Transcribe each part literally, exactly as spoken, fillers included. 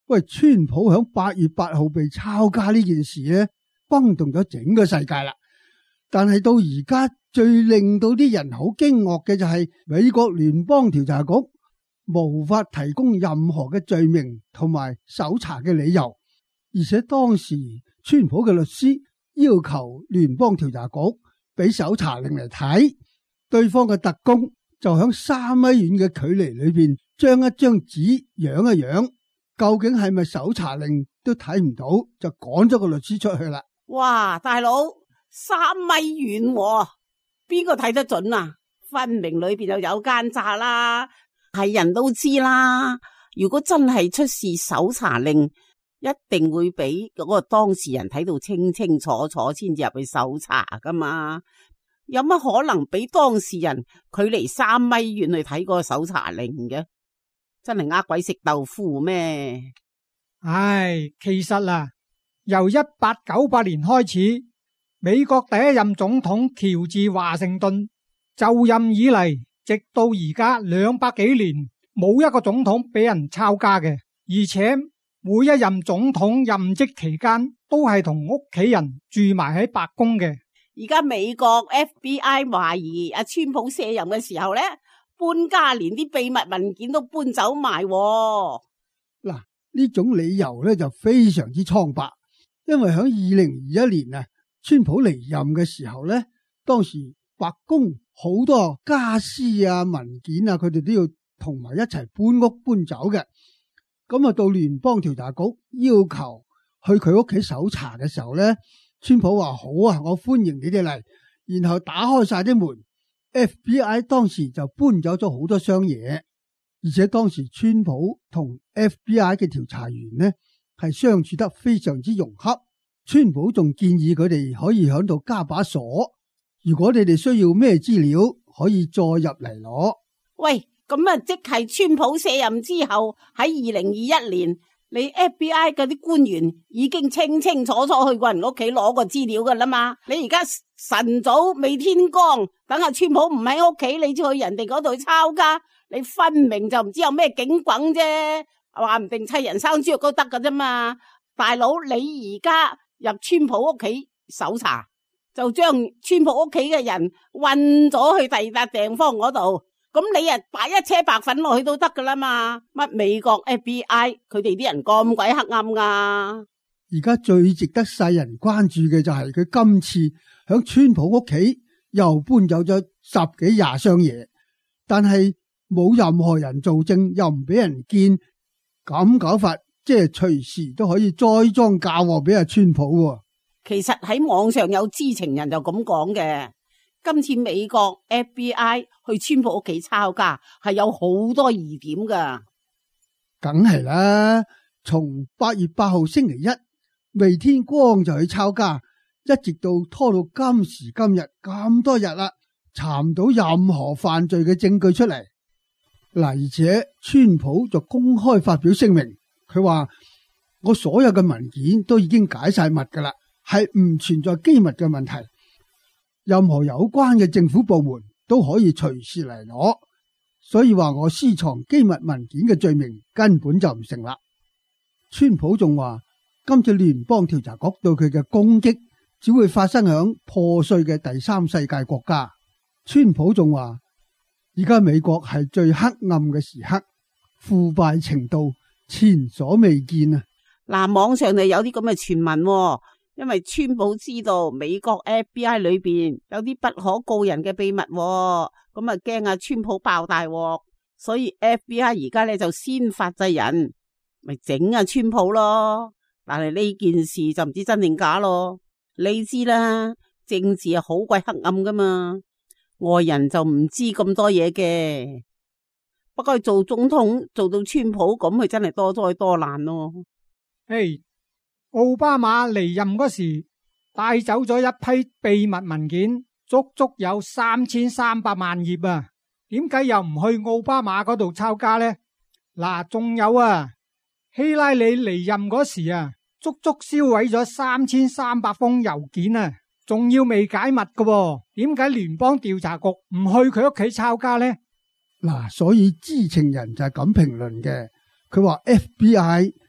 喂，川普響八月八號被抄家呢件事咧，轟動咗整個世界啦。但係到而家最令到啲人好驚愕嘅就係美國聯邦調查局無法提供任何嘅罪名同埋搜查嘅理由，而且當時川普嘅律師要求聯邦調查局俾搜查令嚟睇，對方嘅特工就響三米遠嘅距離裏邊將一張紙揚一揚，究竟係咪搜查令都睇唔到，就趕咗個律師出去啦。 哇，大佬三米遠喎，邊個睇得準啊？分明裏邊就有奸詐啦，係人都知啦。如果真係出示搜查令，一定會俾嗰個當事人睇到清清楚楚先至入去搜查噶嘛。有乜可能俾當事人距離三米遠去睇個搜查令嘅？真係呃鬼食豆腐咩？ 唉，其實啊，由一八九八年開始，美國第一任總統喬治華盛頓就任以嚟，直到而家兩百幾年，冇一個總統俾人抄家嘅，而且每一任總統任職期間都係同屋企人住埋喺白宮嘅。 而家美國 F B I 懷疑阿川普卸任嘅時候咧，搬家連啲秘密文件都搬走埋。 嗱，呢種理由咧就非常之蒼白，因為喺二零二一年啊，川普離任嘅時候咧，當時白宮好多家私啊、文件啊，佢哋都要同埋一齊搬屋搬走嘅。咁啊，到聯邦調查局要求去佢屋企搜查嘅時候咧，川普話好啊，我歡迎你哋嚟，然後打開晒啲門。F B I 當時就搬走咗好多箱嘢，而且當時川普同 F B I 嘅調查員呢係相處得非常之融洽。川普仲建議佢哋可以喺度加把鎖，如果你哋需要咩資料，可以再入嚟攞。 喂，咁啊，即係川普卸任之後喺二零二一年，你 F B I 嗰啲官員已經清清楚楚去過人屋企攞個資料噶啦嘛。你而家晨早未天光，等阿川普唔喺屋企，你就去人哋嗰度抄家，你分明就唔知有咩警棍啫，話唔定砌人生豬肉都得噶啫嘛。大佬，你而家入川普屋企搜查，就將川普屋企嘅人運咗去第二笪地方嗰度，咁你啊擺一車白粉落去都得噶啦嘛。乜美國 F B I 佢哋啲人咁鬼黑暗噶？ 而家最值得世人關注嘅就係佢今次響川普屋企又搬走咗十幾廿箱嘢，但係冇任何人做證，又唔俾人見，咁搞法即係隨時都可以栽贓嫁禍俾阿川普。 其實喺網上有知情人就咁講嘅，今次美國 F B I 去川普屋企抄家係有好多疑點噶。 梗係啦，從八月八號星期一未天光就去抄家，一直到拖到今時今日咁多日啦，查唔到任何犯罪嘅證據出嚟。嗱，而且川普就公開發表聲明，佢話我所有嘅文件都已經解晒密噶啦，係唔存在機密嘅問題，任何有關嘅政府部門都可以隨時嚟攞，所以話我私藏機密文件嘅罪名根本就唔成立。川普仲話今次聯邦調查局對佢嘅攻擊只會發生響破碎嘅第三世界國家。川普仲話而家美國係最黑暗嘅時刻，腐敗程度前所未見啊！ 嗱，網上就有啲咁嘅傳聞，因為川普知道美國 F B I 裏邊有啲不可告人嘅秘密，咁啊驚阿川普爆大鑊，所以 F B I 而家咧就先發制人，咪整阿川普咯。但係呢件事就唔知真定假咯。你知啦，政治係好鬼黑暗噶嘛，外人就唔知咁多嘢嘅。不過做總統做到川普咁，佢真係多災多難咯。 誒，奧巴馬離任嗰時帶走咗一批秘密文件，足足有三千三百萬頁啊！點解又唔去奧巴馬嗰度抄家呢？嗱，仲有啊，希拉里離任嗰時啊，足足銷毀咗三千三百封郵件啊，仲要未解密噶喎。點解聯邦調查局唔去佢屋企抄家呢？ 嗱，所以知情人就係咁評論嘅。佢話 F B I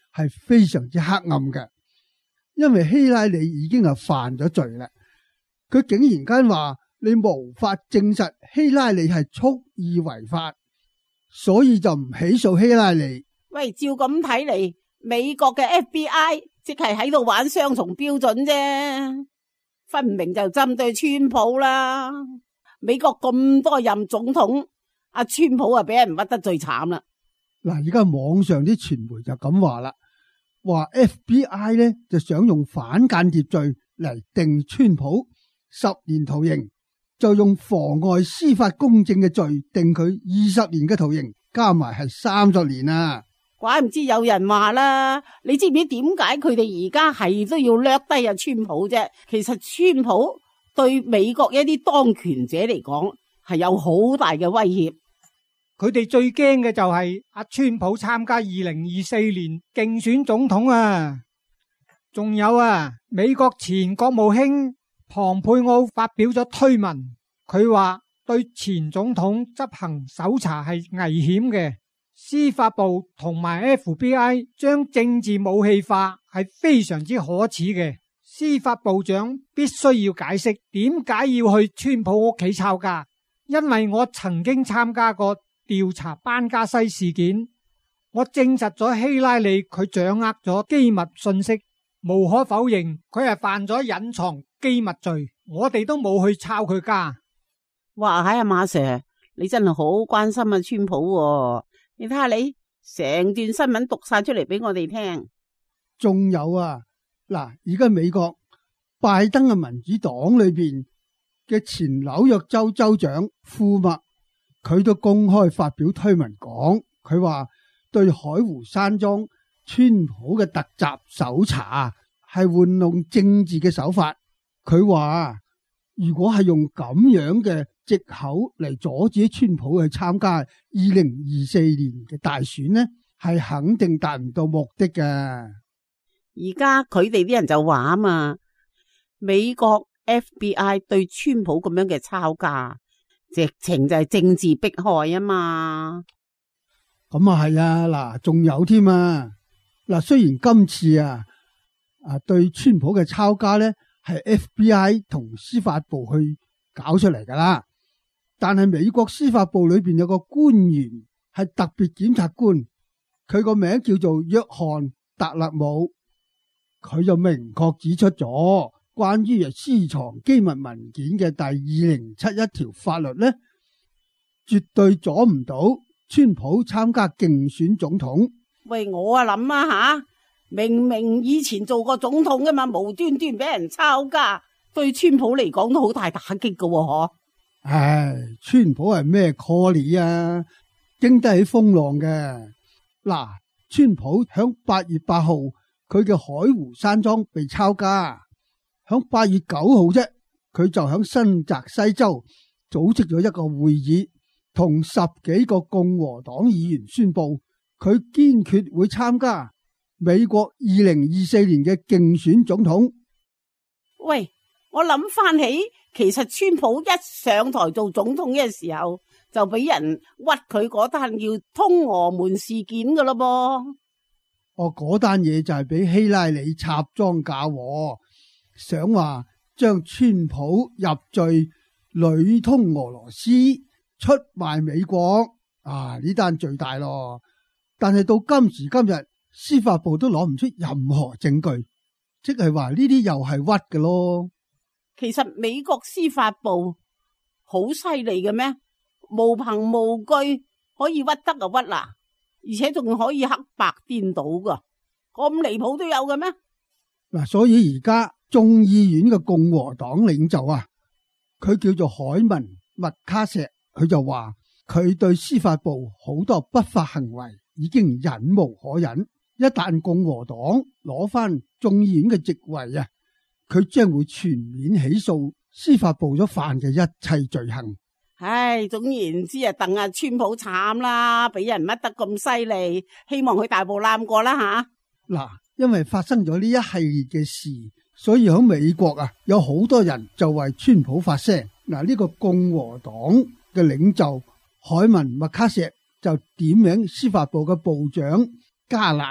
係非常之黑暗嘅，因為希拉里已經係犯咗罪啦。佢竟然間話你無法證實希拉里係蓄意違法，所以就唔起訴希拉里。 喂，照咁睇嚟，美國嘅 F B I 即係喺度玩雙重標準啫，分明就針對川普啦。美國咁多任總統，阿川普啊俾人屈得最慘啦。 嗱，而家網上啲傳媒就咁話啦，話 F B I 咧就想用反間諜罪嚟定川普十年徒刑，就用妨礙司法公正嘅罪定佢二十年嘅徒刑，加埋係三十年啊！ 怪唔知有人話啦，你知唔知點解佢哋而家係都要掠低阿川普啫？其實川普對美國一啲當權者嚟講係有好大嘅威脅。 佢哋最驚嘅就係阿川普參加二零二四年競選總統啊！仲有啊，美國前國務卿龐佩奧發表咗推文，佢話對前總統執行搜查係危險嘅。司法部同埋 F B I 將政治武器化係非常之可恥嘅。司法部長必須要解釋點解要去川普屋企抄家，因為我曾經參加過調查班加西事件，我證實咗希拉里佢掌握咗機密信息，無可否認佢係犯咗隱藏機密罪，我哋都冇去抄佢家。 哇，喺阿馬 Sir， 你真係好關心阿川普喎。你睇下你成段新聞讀晒出嚟俾我哋聽。 仲有啊，嗱，而家美國拜登嘅民主黨裏邊嘅前紐約州州長庫麥，佢都公開發表推文講，佢話對海湖山莊川普嘅突襲搜查係玩弄政治嘅手法。佢話如果係用咁樣嘅藉口嚟阻止川普去參加二零二四年嘅大選呢，係肯定達唔到目的嘅。 而家佢哋啲人就話啊嘛，美國 F B I 對川普咁樣嘅抄家，直情就係政治迫害啊嘛。 咁啊係啊，嗱，仲有添啊，嗱，雖然今次啊啊對川普嘅抄家呢係 F B I 同司法部去搞出嚟噶啦。但係美國司法部裏邊有個官員係特別檢察官，佢個名叫做約翰特勒姆，佢就明確指出咗關於私藏機密文件嘅第二零七一條法律呢，絕對阻唔到川普參加競選總統。喂， 我啊諗啊吓，明明以前做過總統噶嘛，無端端俾人抄家，對川普嚟講都好大打擊噶嗬。 唉，川普係咩 call 啊？經得起風浪嘅。嗱，川普響八月八號佢嘅海湖山莊被抄家，響八月九號啫，佢就響新澤西州組織咗一個會議，同十幾個共和黨議員宣布佢堅決會參加美國二零二四年嘅競選總統。 喂，我諗翻起，其實川普一上台做總統嘅時候，就俾人屈佢嗰單叫通俄門事件噶咯噃。 哦，嗰單嘢就係俾希拉里插贓嫁禍，想話將川普入罪，裏通俄羅斯，出賣美國。啊，呢單最大咯。但係到今時今日，司法部都攞唔出任何證據，即係話呢啲又係屈嘅咯。 其實美國司法部好犀利嘅咩？無憑無據可以屈得就屈啦，而且仲可以黑白顛倒噶，咁離譜都有嘅咩？ 嗱，所以而家眾議院嘅共和黨領袖啊，佢叫做海文麥卡錫，佢就話佢對司法部好多不法行為已經忍無可忍，一旦共和黨攞翻眾議院嘅席位啊，佢將會全面起訴司法部咗犯嘅一切罪行。 唉，總言之啊，鄧阿川普慘啦，俾人乜得咁犀利，希望佢大步攬過啦吓。嗱， 因為發生咗呢一系列嘅事，所以喺美國啊，有好多人就為川普發聲。嗱，呢個共和黨嘅領袖海文麥卡錫就點名司法部嘅部長加蘭，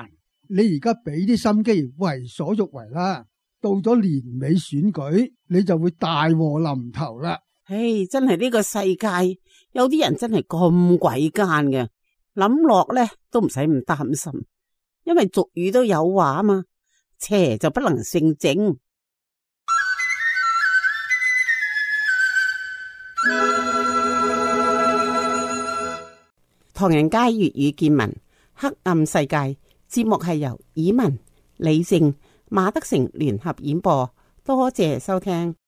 你而家俾啲心機為所欲為啦，到咗年尾選舉，你就會大禍臨頭啦。 唉，真係呢個世界有啲人真係咁鬼奸嘅，諗落咧都唔使咁擔心，因為俗語都有話啊嘛，邪就不能勝正。唐人街粵語見聞，黑暗世界節目係由以文、李靜、馬德成聯合演播，多謝收聽。